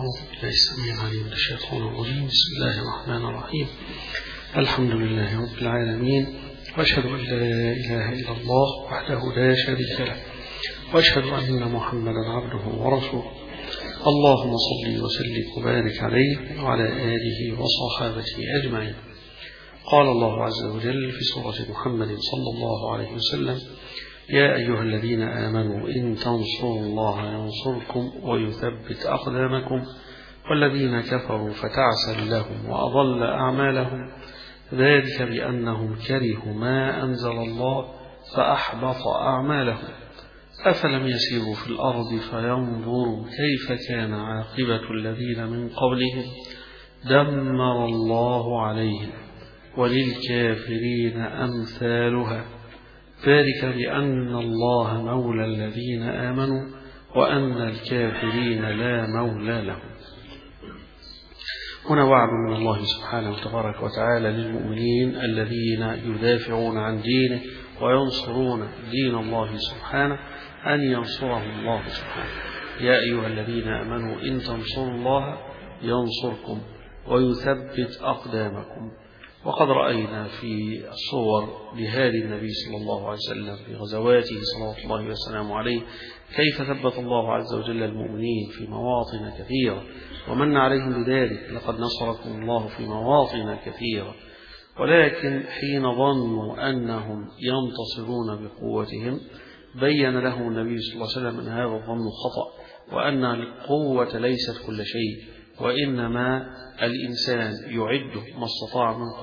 أعوذ بالله السميع العليم من الشيطان الرجيم. بسم الله الرحمن الرحيم. الحمد لله رب العالمين، وأشهد أن لا إله إلا الله وحده لا شريك له، وأشهد أن محمدا عبده ورسوله. اللهم صل وسلم وبارك عليه وعلى آله وصحابته أجمعين. قال الله عز وجل في سورة محمد صلى الله عليه وسلم: يا أيها الذين آمنوا إن تنصروا الله ينصركم ويثبت أقدامكم والذين كفروا فتعسل لهم وأضل أعمالهم ذلك بأنهم كرهوا ما أنزل الله فأحبط أعمالهم أفلم يسيروا في الأرض فينظروا كيف كان عاقبة الذين من قبلهم دمر الله عليهم وللكافرين أمثالها ذلك بأن الله مولى الذين آمنوا وأن الكافرين لا مولى لهم. هنا وعد من الله سبحانه وتبارك وتعالى للمؤمنين الذين يدافعون عن دينه وينصرون دين الله سبحانه أن ينصرهم الله سبحانه. يا أيها الذين آمنوا إن تنصروا الله ينصركم ويثبت أقدامكم. وقد رأينا في الصور لهذه النبي صلى الله عليه وسلم في غزواته صلى الله عليه وسلم عليه كيف ثبت الله عز وجل المؤمنين في مواطن كثيرة ومن عليهم بذلك. لقد نصركم الله في مواطن كثيرة، ولكن حين ظنوا أنهم ينتصرون بقوتهم بين لهم النبي صلى الله عليه وسلم أن هذا الظن خطأ، وأن القوة ليست كل شيء، وإنما الإنسان يعد ما استطاع من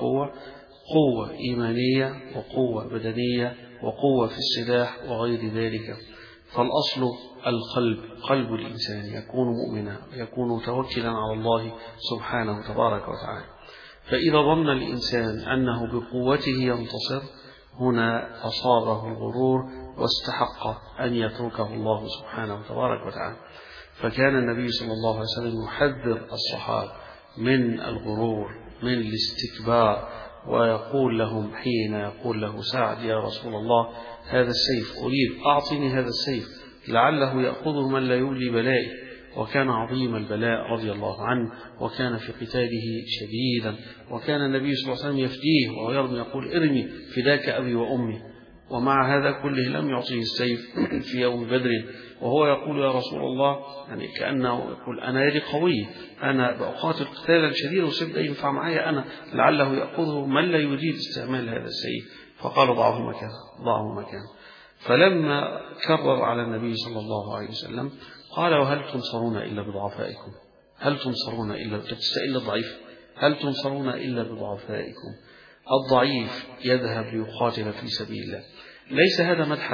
قوة إيمانية وقوة بدنية وقوة في السلاح وغير ذلك. فالأصل القلب، قلب الإنسان يكون مؤمنا ويكون متوكلا على الله سبحانه وتبارك وتعالى. فإذا ظن الإنسان أنه بقوته ينتصر هنا أصابه الغرور واستحق أن يتركه الله سبحانه وتبارك وتعالى. فكان النبي صلى الله عليه وسلم يحذر الصحابة من الغرور، من الاستكبار، ويقول لهم حين يقول له سعد: يا رسول الله هذا السيف أريد، أعطني هذا السيف لعله يأخذه من لا يولي بلائي. وكان عظيم البلاء رضي الله عنه، وكان في قتاله شديدا، وكان النبي صلى الله عليه وسلم يفديه وهو يرمي يقول: ارمي فداك أبي وأمي. ومع هذا كله لم يعطيه السيف في يوم بدر، وهو يقول: يا رسول الله، يعني كأنه يقول: أنا يدي قوية، أنا بأقاتل قتالا شديدا وسيف ده ينفع معي أنا، لعله يأخذه من لا يريد استعمال هذا السيف. فقال: ضعه مكانه. فلما كرر على النبي صلى الله عليه وسلم قال: وهل تنصرون إلا بضعفائكم؟ هل تنصرون إلا تستئل الضعيف؟ هل تنصرون إلا بضعفائكم؟ الضعيف يذهب ليقاتل في سبيل الله. ليس هذا مدحا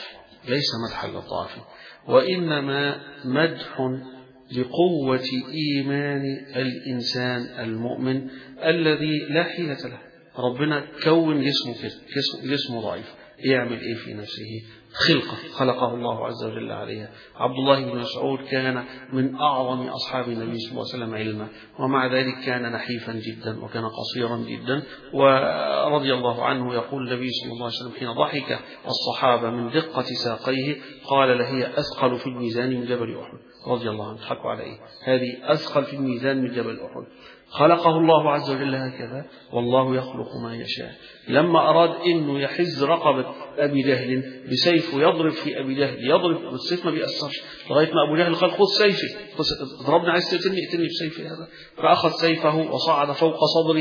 للضعف، وإنما مدح لقوة إيمان الإنسان المؤمن الذي لا حيلة له. ربنا كون جسمه ضعيف، يعمل إيه في نفسه؟ خلقه الله عز وجل عليها. عبد الله بن مسعود كان من أعظم أصحاب النبي صلى الله عليه وسلم علما، ومع ذلك كان نحيفا جدا وكان قصيرا جدا، ورضي الله عنه يقول النبي صلى الله عليه وسلم حين ضحك الصحابة من دقة ساقيه قال: هي أثقل في الميزان من جبل أحد. رضي الله عنه، ضحكوا عليه، هذه أثقل في الميزان من جبل أحد. خلقه الله عز وجل هكذا، والله يخلق ما يشاء. لما أراد إنه يحز رقبة أبي جهل بسيفه يضرب في أبي جهل، يضرب بالسيف ما بيأثرش، لغاية ما أبو جهل قال: خذ سيفي، ضربني، عايز تقتلني بسيفي هذا. فأخذ سيفه وصعد فوق صدره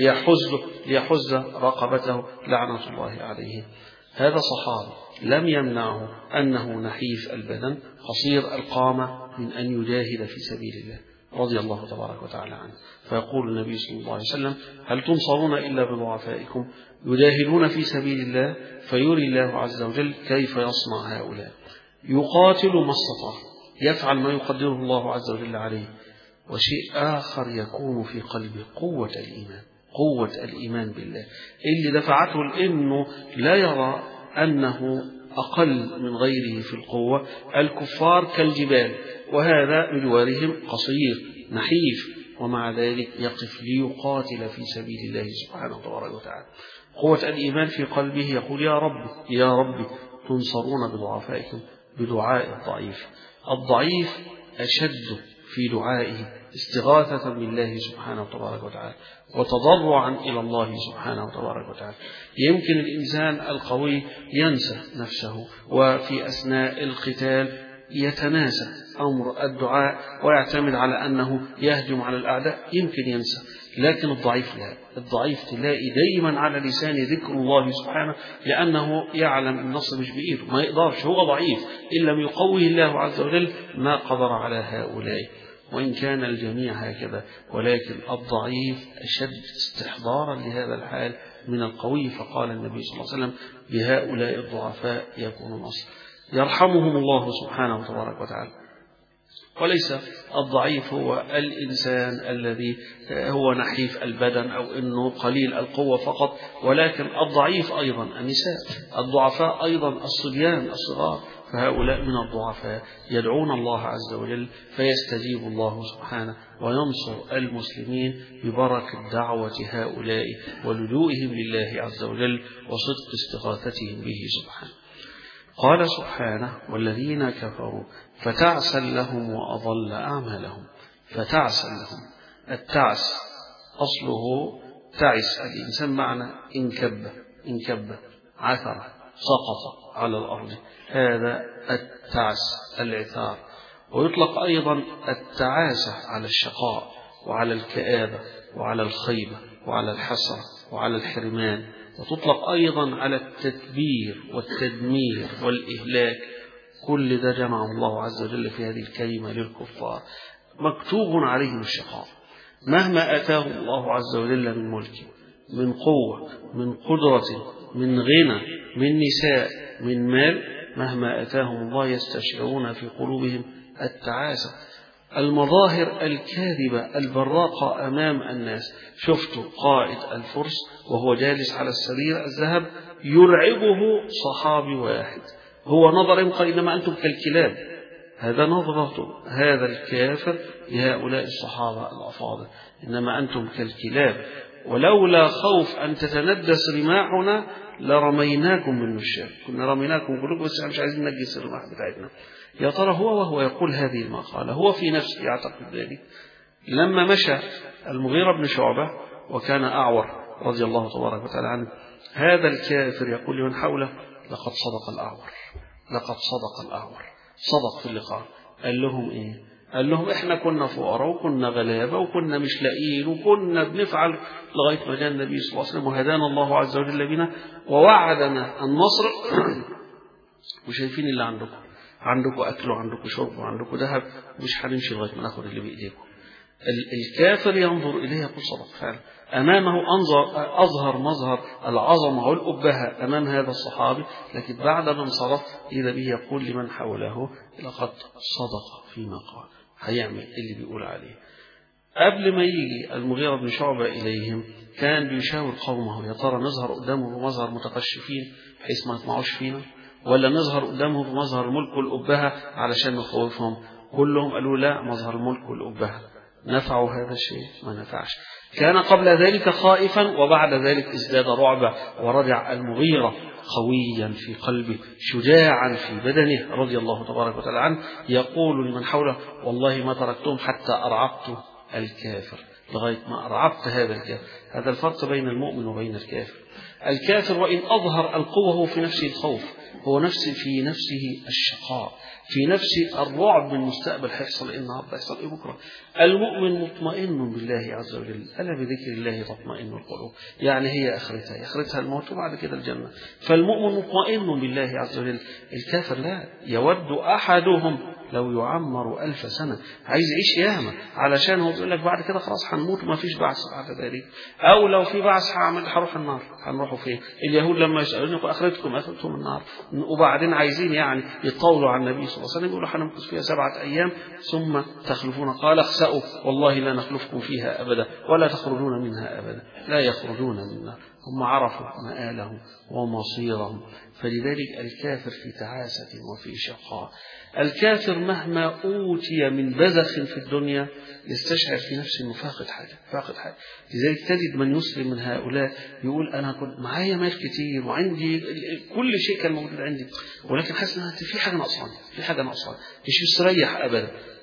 ليحز رقبته لعنة الله عليه. هذا صحابي لم يمنعه أنه نحيف البدن قصير القامة من أن يجاهد في سبيل الله رضي الله تبارك وتعالى عنه. فيقول النبي صلى الله عليه وسلم: هل تنصرون إلا بضعفائكم؟ يجاهدون في سبيل الله فيري الله عز وجل كيف يصنع هؤلاء. يقاتل ما استطاع، يفعل ما يقدره الله عز وجل عليه. وشيء آخر يكون في قلبه قوة الإيمان بالله اللي دفعته لأنه لا يرى أنه أقل من غيره في القوة. الكفار كالجبال، وهذا بجوارهم قصير نحيف، ومع ذلك يقف ليقاتل في سبيل الله سبحانه وتعالى. قوة الإيمان في قلبه يقول: يا رب تنصرون بضعفائكم، بدعاء الضعيف. الضعيف أشد في دعائه استغاثة بالله سبحانه وتبارك وتعالى وتضرعا إلى الله سبحانه وتبارك وتعالى. يمكن الإنسان القوي ينسى نفسه، وفي أثناء القتال يتناسى أمر الدعاء ويعتمد على أنه يهجم على الأعداء، يمكن ينسى. لكن الضعيف لا، الضعيف تلاقي دايما على لسان ذكر الله سبحانه، لأنه يعلم النصر مش بإيده، ما يقدرش، هو ضعيف، إن لم يقويه الله عز وجل ما قدر على هؤلاء، وإن كان الجميع هكذا، ولكن الضعيف أشد استحضارا لهذا الحال من القوي. فقال النبي صلى الله عليه وسلم بهؤلاء الضعفاء يكون النصر، يرحمهم الله سبحانه وتبارك وتعالى. وليس الضعيف هو الإنسان الذي هو نحيف البدن أو أنه قليل القوة فقط، ولكن الضعيف أيضا النساء، الضعفاء أيضا الصبيان الصغار، فهؤلاء من الضعفاء يدعون الله عز وجل فيستجيب الله سبحانه وينصر المسلمين ببركة دعوة هؤلاء ولجوئهم لله عز وجل وصدق استغاثتهم به سبحانه. قال سبحانه والذين كفروا فتعسا لهم وأضل أعمالهم. فتعسا لهم، التعس أصله تعس الإنسان معنى انكب عثر سقط على الأرض، هذا التعس العثار. ويطلق أيضا التعاسة على الشقاء وعلى الكآبة وعلى الخيبة وعلى الحسرة وعلى الحرمان، وتطلق أيضا على التدبير والتدمير والإهلاك. كل ده جمع الله عز وجل في هذه الكلمة للكفار. مكتوب عليهم الشقاء مهما أتاهم الله عز وجل من ملك، من قوة، من قدرة، من غنى، من نساء، من مال، مهما أتاهم الله يستشعرون في قلوبهم التعاسة، المظاهر الكاذبة البراقة أمام الناس. شفتوا قائد الفرس وهو جالس على السرير الذهب يرعبه صحابي واحد، هو نظر يبقى إنما أنتم كالكلاب، هذا نظرة هذا الكافر لهؤلاء الصحابة الأفاضل، إنما أنتم كالكلاب، ولولا خوف أن تتندس رماحنا لرميناكم من الشام، كنا رميناكم كلكم بس مش عايزين نجس الرماح بتاعتنا. يا ترى هو وهو يقول هذه المقالة هو في نفسه يعتقد ذلك؟ لما مشى المغيرة بن شعبة وكان أعور رضي الله تبارك وتعالى عنه، هذا الكافر يقول لمن حوله لقد صدق الأعور، لقد صدق الأعور، صدق في اللقاء. قال لهم إيه؟ قال لهم إحنا كنا فقراء وكنا غلابة وكنا مش لاقيين وكنا بنفعل لغاية ما جاء النبي صلى الله عليه وسلم وهدانا الله عز وجل بنا ووعدنا النصر وشايفين اللي عندكم أكل وعندكم شرب وعندكم ذهب، مش هنمشي لغاية ما ناخد اللي بإيديكم. الكافر ينظر إليه يقول صدق فعلا، أمامه أظهر مظهر العظمة والأبهة أمام هذا الصحابي، لكن بعد ما انصرف إذا به يقول لمن حوله لقد صدق فيما قال، هيعمل اللي بيقول عليه. قبل ما يجي المغيرة بن شعبة إليهم كان بيشاور قومه، يا ترى نظهر قدامه بمظهر متقشفين بحيث ما يطمعوش فينا، ولا نظهر قدامه بمظهر الملك والأبهة علشان نخوفهم؟ كلهم قالوا لا، مظهر الملك والأبهة. نفعوا هذا الشيء؟ ما نفعش. كان قبل ذلك خائفا وبعد ذلك ازداد رعبا، ورجع المغيرة قويا في قلبه شجاعا في بدنه رضي الله تبارك وتعالى عنه، يقول لمن حوله والله ما تركتهم حتى أرعبت الكافر، لغاية ما أرعبت هذا الكافر. هذا الفرق بين المؤمن وبين الكافر. الكافر وإن أظهر القوة هو في نفسه الخوف، هو في نفسه الشقاء، في نفسه الرعب من المستقبل، هيحصل إيه النهارده، هيحصل إيه بكرة. المؤمن مطمئن بالله عز وجل، ألا بذكر الله تطمئن القلوب، يعني هي آخرتها الموت وبعد كده الجنة. فالمؤمن مطمئن بالله عز وجل. الكافر لا، يود أحدهم لو يعمر 1000 سنة، عايز يعيش ياما علشان هو بيقول لك بعد كده خلاص هنموت وما فيش بعث بعد ذلك، أو لو في بعث هروح النار. هنروحوا فين؟ اليهود لما يسألوني آخرتكم النار، وبعدين عايزين يعني يتطاولوا على النبي صلى الله عليه وسلم، يقولوا هنمكث فيها 7 أيام ثم تخلفون، قال اخسأوا والله لا نخلفكم فيها أبدا ولا تخرجون منها أبدا. لا يخرجون منها، هم عرفوا مآلهم ومصيرهم. فلذلك الكافر في تعاسة وفي شقاء. الكافر مهما أوتي من بذخ في الدنيا يستشعر في نفسه أنه فاقد حاجة. لذلك تجد من يسلم من هؤلاء يقول أنا كنت معايا مال كتير وعندي كل شيء كان موجود عندي، ولكن حاسس أن في حاجة ناقصاني، مش مستريح أبدا.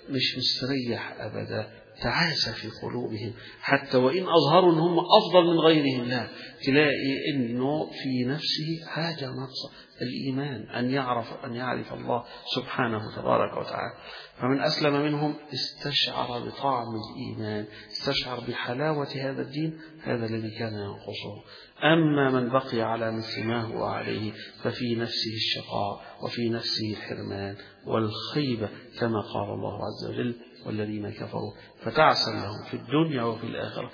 مش مستريح أبدا، تعاسة في قلوبهم، حتى وإن أظهروا أن هم أفضل من غيرهم، لا، تلاقي أنه في نفسه حاجة ناقصة، الإيمان، أن يعرف الله سبحانه تبارك وتعالى. فمن أسلم منهم استشعر بطعم الإيمان، استشعر بحلاوة هذا الدين، هذا الذي كان ينقصه. أما من بقي على مثل ما هو عليه ففي نفسه الشقاء وفي نفسه الحرمان والخيبة، كما قال الله عز وجل: والذين كفروا فتعسا لهم في الدنيا وفي الآخرة.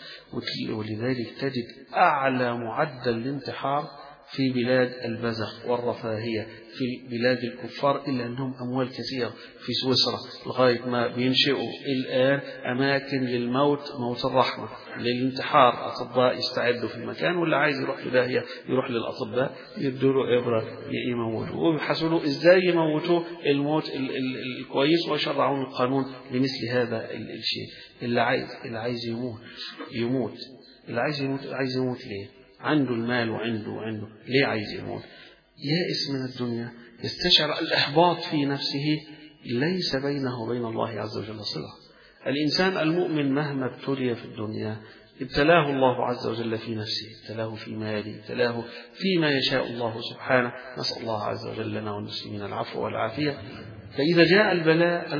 ولذلك تجد أعلى معدل الانتحار في بلاد البذخ والرفاهية، في بلاد الكفار، إلا أنهم أموال كثيرة في سويسرا، لغاية ما بينشئوا الآن أماكن للموت، موت الرحمة، للانتحار. أطباء يستعدوا في المكان، واللي عايز يروح في داهية يروح للأطباء يدوا له إبرة يموتوه، وبيحسنوا إزاي يموتوه الموت الكويس، ويشرعون القانون لمثل هذا الشيء. اللي عايز يموت، اللي عايز يموت ليه؟ عنده المال وعنده ليه عايز يموت؟ يائس من الدنيا، يستشعر الإحباط في نفسه، ليس بينه وبين الله عز وجل صلة. الإنسان المؤمن مهما ابتلي في الدنيا ابتلاه الله عز وجل في نفسه، ابتلاه في ماله، ابتلاه فيما يشاء الله سبحانه. نسأل الله عز وجل لنا والمسلمين العفو والعافية. فإذا جاء البلاء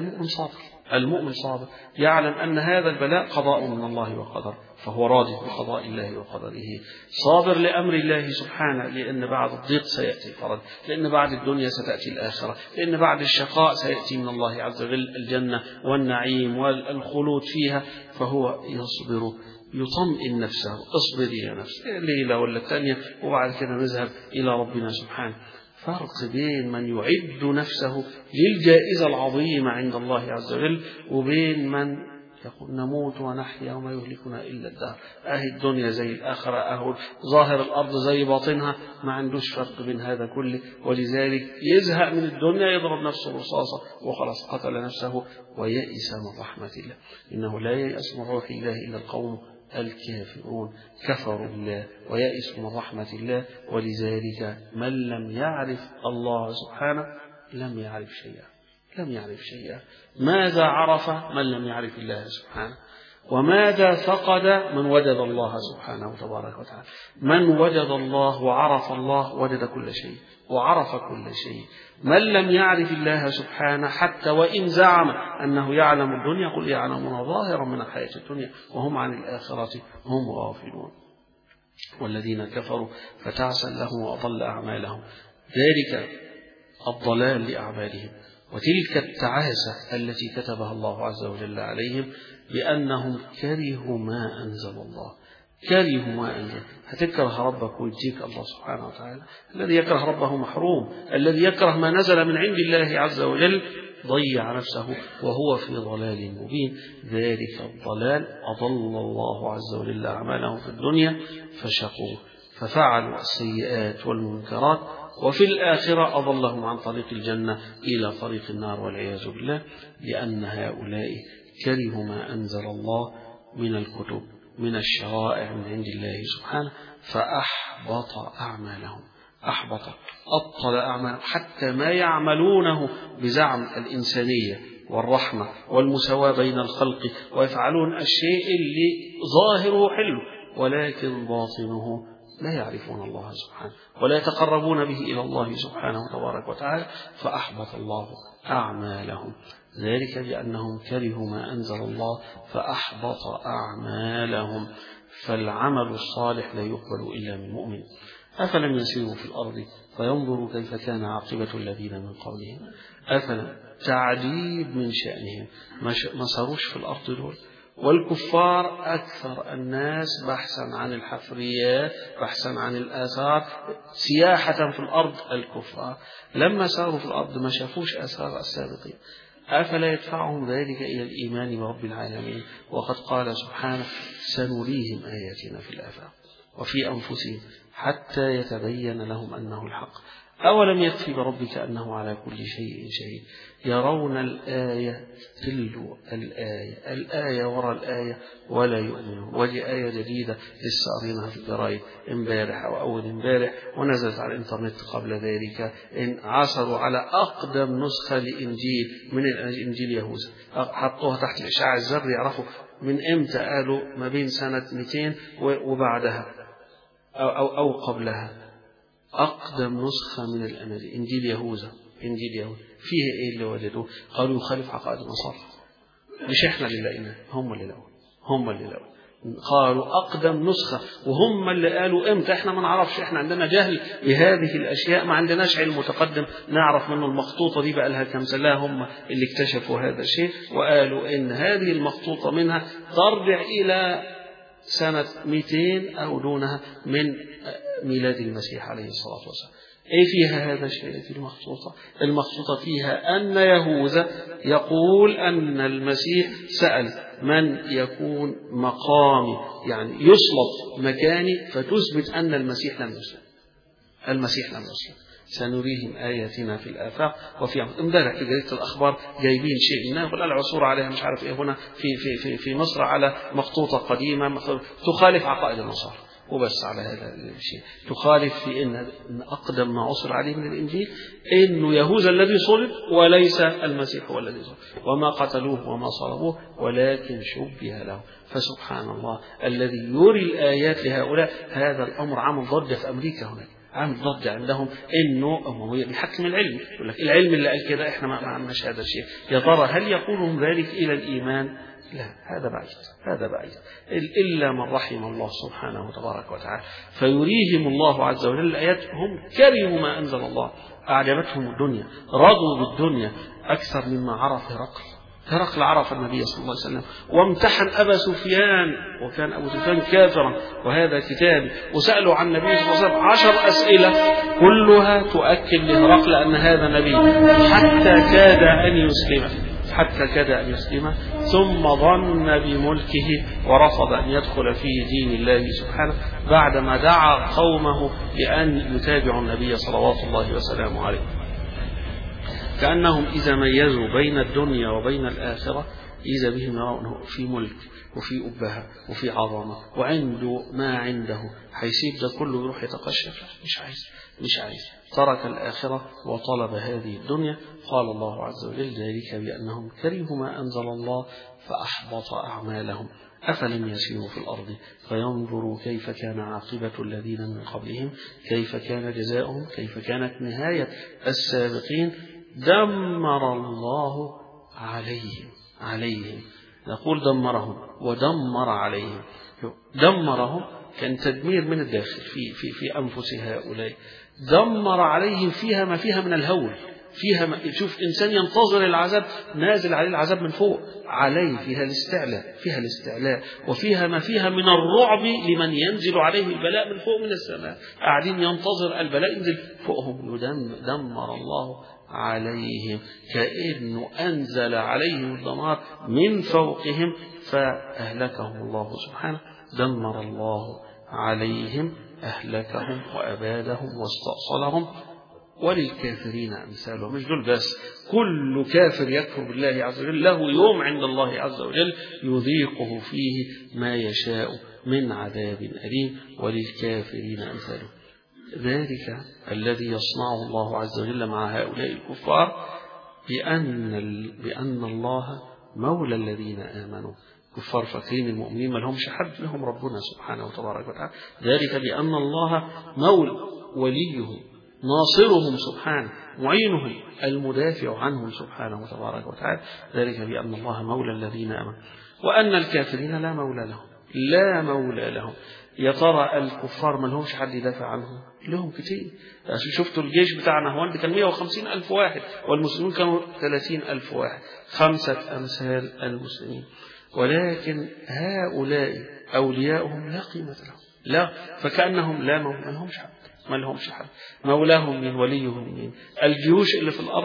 المؤمن صابر، يعلم أن هذا البلاء قضاء من الله وقدر، فهو راضي بقضاء الله وقدره، صابر لأمر الله سبحانه، لأن بعد الضيق سيأتي الفرج، لأن بعد الدنيا ستأتي الآخرة، لأن بعد الشقاء سيأتي من الله عز وجل الجنة والنعيم والخلود فيها. فهو يصبر، يطمئن نفسه، اصبري يا نفس ليلة ولا الثانية، وبعد كده نذهب إلى ربنا سبحانه. فرق بين من يعد نفسه للجائزة العظيمة عند الله عز وجل، وبين من يقول نموت ونحيا وما يهلكنا إلا الدهر، أهي الدنيا زي الآخرة، أهو ظاهر الأرض زي باطنها، ما عندوش فرق بين هذا كله. ولذلك يزهق من الدنيا، يضرب نفسه رصاصة وخلاص قتل نفسه ويئس من رحمة الله. إنه لا ييأس من روح الله إلا القوم الكافرون، كفروا بالله ويئسوا من رحمة الله. ولذلك من لم يعرف الله سبحانه لم يعرف شيئا. ماذا عرف من لم يعرف الله سبحانه؟ وماذا فقد من وجد الله سبحانه تبارك وتعالى؟ من وجد الله وعرف الله وجد كل شيء وعرف كل شيء. من لم يعرف الله سبحانه حتى وإن زعم أنه يعلم الدنيا، قل يعلمون ظاهرا من الحياة الدنيا وهم عن الآخرة هم غافلون. والذين كفروا فتعسا لهم وأضل أعمالهم، ذلك الضلال لأعمالهم وتلك التعاسة التي كتبها الله عز وجل عليهم بأنهم كرهوا ما أنزل الله. هتكره ربك ويجيك الله سبحانه وتعالى. الذي يكره ربه محروم، الذي يكره ما نزل من عند الله عز وجل ضيع نفسه وهو في ضلال مبين. ذلك الضلال أضل الله عز وجل أعمالهم في الدنيا فشقوا، ففعلوا السيئات والمنكرات، وفي الآخرة أضلهم عن طريق الجنة إلى طريق النار والعياذ بالله، لأن هؤلاء كرهوا ما أنزل الله من الكتب من الشرائع من عند الله سبحانه، فأحبط أعمالهم، أبطل أعمالهم، حتى ما يعملونه بزعم الإنسانية والرحمة والمساواة بين الخلق، ويفعلون الشيء اللي ظاهره حلو ولكن باطنه لا يعرفون الله سبحانه ولا يتقربون به إلى الله سبحانه تبارك وتعالى، فأحبط الله أعمالهم. ذلك بأنهم كرهوا ما أنزل الله فأحبط أعمالهم. فالعمل الصالح لا يقبل إلا من مؤمن. أفلم يسيروا في الأرض فينظروا كيف كان عاقبة الذين من قبلهم. أفلم تعجيب من شأنهم، ما صاروش في الأرض دول. والكفار أكثر الناس بحثا عن الحفريات، بحثا عن الآثار، سياحة في الأرض. الكفار لما ساروا في الأرض ما شافوش آثار السابقين. أفلا يدفعهم ذلك إلى الإيمان برب العالمين؟ وقد قال سبحانه سنريهم آياتنا في الآفاق وفي أنفسهم حتى يتبين لهم أنه الحق. أولم يكفي بربك أنه على كل شيء شهيد يرون الآية تلو الآية، الآية وراء الآية ولا يؤمنون. ودي آية جديدة لسه قريناها في الجرايد امبارح أو أول امبارح ونزلت على الإنترنت قبل ذلك، إن عثروا على أقدم نسخة لإنجيل من الإنجيل يهوذا، حطوها تحت الإشعاع الذري يعرفوا من إمتى، قالوا ما بين سنة 200 وبعدها أو قبلها. أقدم نسخة من الأناجيل إنجيل يهوذا، إنجيل يهوذا فيه إيه اللي وجدوه؟ قالوا يخالف عقائد النصارى. مش إحنا اللي لقيناه، هم اللي لقوا، هم اللي لقوا. قالوا أقدم نسخة، وهم اللي قالوا إمتى. إحنا ما نعرفش، إحنا عندنا جهل بهذه الأشياء، ما عندناش علم متقدم نعرف منه المخطوطة دي بقى لها كم سنة. هم اللي اكتشفوا هذا الشيء وقالوا إن هذه المخطوطة منها ترجع إلى سنة 200 أو دونها من ميلاد المسيح عليه الصلاة والسلام. إيه فيها هذا الشيء في المخطوطة؟ المخطوطة فيها أن يهوذا يقول أن المسيح سأل من يكون مقامي، يعني يصلب مكاني، فتثبت أن المسيح لم يسلم. المسيح لم يسلم. سنريهم آياتنا في الآفاق وفي امبارح في جريدة الأخبار جايبين شيء منها يقول العثور عليها مش عارف إيه هنا في مصر على مخطوطة قديمة تخالف عقائد النصارى، وبس على هذا الشيء تخالف في إن أقدم ما عثر عليه من الإنجيل إنه يهوذا الذي صلب وليس المسيح هو الذي صلب، وما قتلوه وما صلبوه ولكن شبه له. فسبحان الله الذي يري الآيات لهؤلاء. هذا الأمر عمل ضجة في أمريكا هناك، عامل ضجة عندهم إنه هو بيحكم العلم، يقول لك العلم اللي قال كده إحنا ما عندناش هذا الشيء. يا ترى هل يقولهم ذلك إلى الإيمان؟ لا، هذا بعيد، هذا بعيد، إلا من رحم الله سبحانه وتبارك وتعالى. فيريهم الله عز وجل الآيات. هم كرهوا ما أنزل الله، أعجبتهم الدنيا، رضوا بالدنيا أكثر مما عرف هرقل عرف النبي صلى الله عليه وسلم وامتحن أبا سفيان، وكان أبو سفيان كافرا وهذا كتابي، وسألوا عن النبي صلى الله عليه وسلم 10 أسئلة كلها تؤكد لهرقل أن هذا نبي، حتى كاد أن يسلم ثم ظن بملكه ورفض أن يدخل في دين الله سبحانه بعدما دعا قومه بأن يتابعوا النبي صلوات الله وسلامه عليه. كأنهم إذا ميزوا بين الدنيا وبين الآخرة إذا بهم يرونه في ملك وفي أبهة وفي عظمة وعنده ما عنده، حيسيب ده كله يروح يتقشف. مش عايز ترك الآخرة وطلب هذه الدنيا. قال الله عز وجل ذلك بأنهم كرهوا ما أنزل الله فأحبط أعمالهم أفلم يسيروا في الأرض فينظروا كيف كان عاقبة الذين من قبلهم كيف كان جزاؤهم كيف كانت نهاية السابقين دمر الله عليهم. نقول دمرهم ودمر عليهم. دمرهم كان تدمير من الداخل في أنفس هؤلاء، دمر عليهم فيها ما فيها من الهول، فيها ما شوف إنسان ينتظر العذاب نازل عليه العذاب من فوق عليه، فيها الاستعلاء وفيها ما فيها من الرعب لمن ينزل عليه البلاء من فوق من السماء، قاعدين ينتظر البلاء ينزل فوقهم. دمر الله عليهم كأنه أنزل عليهم الدمار من فوقهم فأهلكهم الله سبحانه. دمر الله عليهم، أهلكهم وأبادهم واستأصلهم. وللكافرين أمثالهم. مش دول بس، كل كافر يكفر بالله عز وجل له يوم عند الله عز وجل يذيقه فيه ما يشاء من عذاب أليم. وللكافرين أمثالهم. ذلك الذي يصنعه الله عز وجل مع هؤلاء الكفار بأن الله مولى الذين آمنوا. كفار فاكرين المؤمنين ما لهمش حد، لهم ربنا سبحانه وتبارك وتعالى. ذلك بأن الله مولى وليهم ناصرهم سبحانه معينهم المدافع عنهم سبحانه وتبارك وتعالى. ذلك بأن الله مولى الذين آمنوا وأن الكافرين لا مولى لهم. يا ترى الكفار ما لهمش حد يدافع عنهم؟ لهم كتير. شفتوا الجيش بتاعنا هو كان 150,000 واحد والمسلمين كانوا 30,000 واحد، 5 أمثال المسلمين. ولكن هؤلاء أولياؤهم لا قيمة لهم، لا، فكأنهم ما لهمش حد. مولاهم من وليهم من الجيوش اللي في الأرض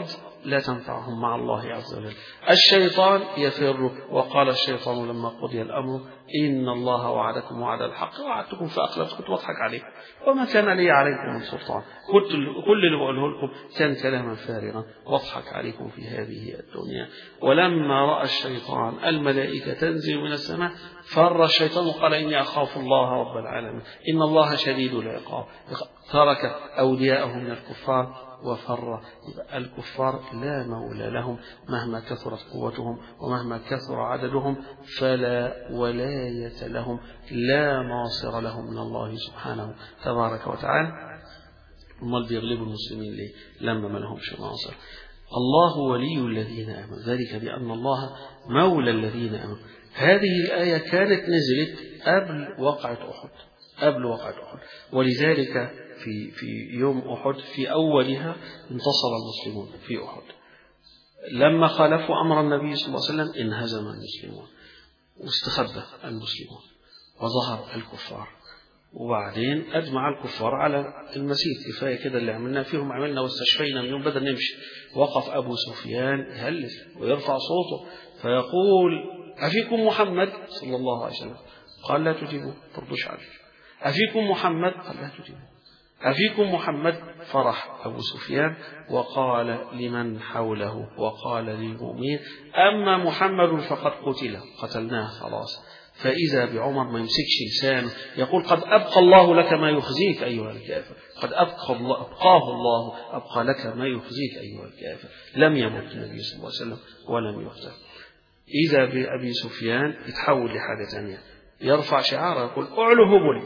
لا تنفعهم مع الله عز وجل. الشيطان يفر، وقال الشيطان لما قضي الأمر إن الله وعدكم وعد الحق وعدتكم فأخلفتكم، كنت بضحك عليكم وما كان لي عليكم من سلطان، كل اللي بقوله لكم كان كلاما فارغا واضحك عليكم في هذه الدنيا. ولما رأى الشيطان الملائكة تنزل من السماء فر الشيطان وقال إني أخاف الله رب العالمين إن الله شديد العقاب، ترك أولياءه من الكفار وفر. الكفار لا مولى لهم مهما كثرت قوتهم ومهما كثر عددهم، فلا ولاية لهم، لا ناصر لهم من الله سبحانه تبارك وتعالى. امال بيغلبوا المسلمين ليه لما ما لهمش ناصر؟ الله ولي الذين آمنوا، ذلك بأن الله مولى الذين آمنوا. هذه الآية كانت نزلت قبل وقعة أحد، ولذلك في يوم أحد في أولها انتصر المسلمون في أحد. لما خالفوا أمر النبي صلى الله عليه وسلم انهزم المسلمون واستخبى المسلمون وظهر الكفار، وبعدين أجمع الكفار على المسير، كفاية كده اللي عملنا فيهم عملنا واستشفينا من يوم بدل نمشي. وقف أبو سفيان يهلل ويرفع صوته فيقول أفيكم محمد صلى الله عليه وسلم؟ قال لا تجيبوا، تردوش عليه. أفيكم محمد؟ قال لا تجيبوا. أفيكم محمد؟ فرح أبو سفيان وقال لمن حوله وقال للمؤمنين أما محمد فقد قتلناه خلاص. فإذا بعمر ما يمسكش لسانه يقول قد أبقى الله لك ما يخزيك أيها الكافر، قد أبقاه الله أبقى لك ما يخزيك أيها الكافر. لم يمت النبي صلى الله عليه وسلم ولم يقتل. إذا بأبي سفيان يتحول لحاجة ثانية، يرفع شعاره يقول أعلو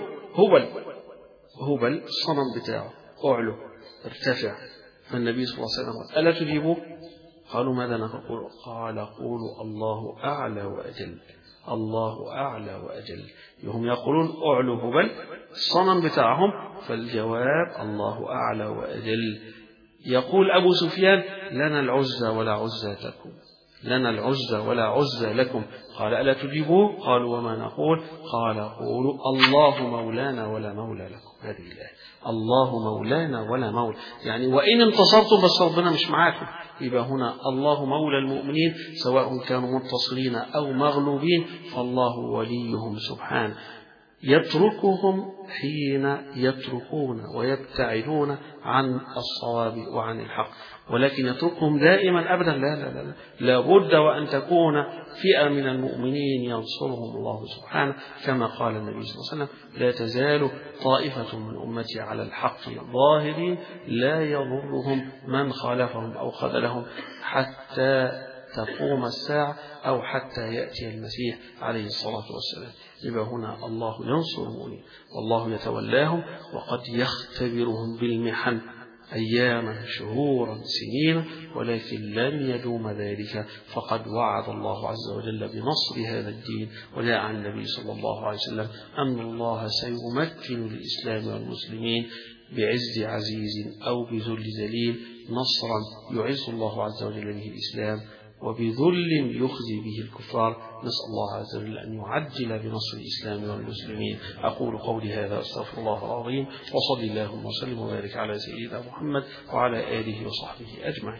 هبل الصنم بتاعه أعلو ارتفع. فالنبي صلى الله عليه وسلم قال ألا تجيبوه؟ قالوا ماذا نقول؟ قال قولوا الله أعلى وأجل، الله أعلى وأجل. هم يقولون أعلو هبل الصنم بتاعهم، فالجواب الله أعلى وأجل. يقول أبو سفيان لنا العزى ولا عزى لكم، لنا العزى ولا عزى لكم. قال ألا تجيبوه؟ قالوا وما نقول؟ قال قولوا الله مولانا ولا مولى لكم. هذه الآية الله مولانا ولا مولى، يعني وإن انتصرتم بس ربنا مش معاكم. يبقى هنا الله مولى المؤمنين سواء كانوا منتصرين أو مغلوبين، فالله وليهم سبحانه. يتركهم حين يتركون ويبتعدون عن الصواب وعن الحق، ولكن يتركهم دائما أبدا لا لابد وأن تكون فئة من المؤمنين ينصرهم الله سبحانه، كما قال النبي صلى الله عليه وسلم لا تزال طائفة من أمتي على الحق ظاهرين لا يضرهم من خالفهم أو خذلهم حتى تقوم الساعة أو حتى يأتي المسيح عليه الصلاة والسلام. يبقى هنا الله ينصر المؤمنين والله يتولاهم، وقد يختبرهم بالمحن أياما شهورا سنين، ولكن لم يدوم ذلك، فقد وعد الله عز وجل بنصر هذا الدين. وجاء عن النبي صلى الله عليه وسلم أن الله سيمكن الإسلام والمسلمين بعز عزيز أو بذل ذليل، نصرا يعز الله عز وجل به الإسلام وبذل يخزي به الكفار. نسأل الله عز وجل أن يعجل بنصر الإسلام والمسلمين. أقول قولي هذا أستغفر الله العظيم، وصلي اللهم وسلم وبارك على سيدنا محمد وعلى آله وصحبه أجمعين.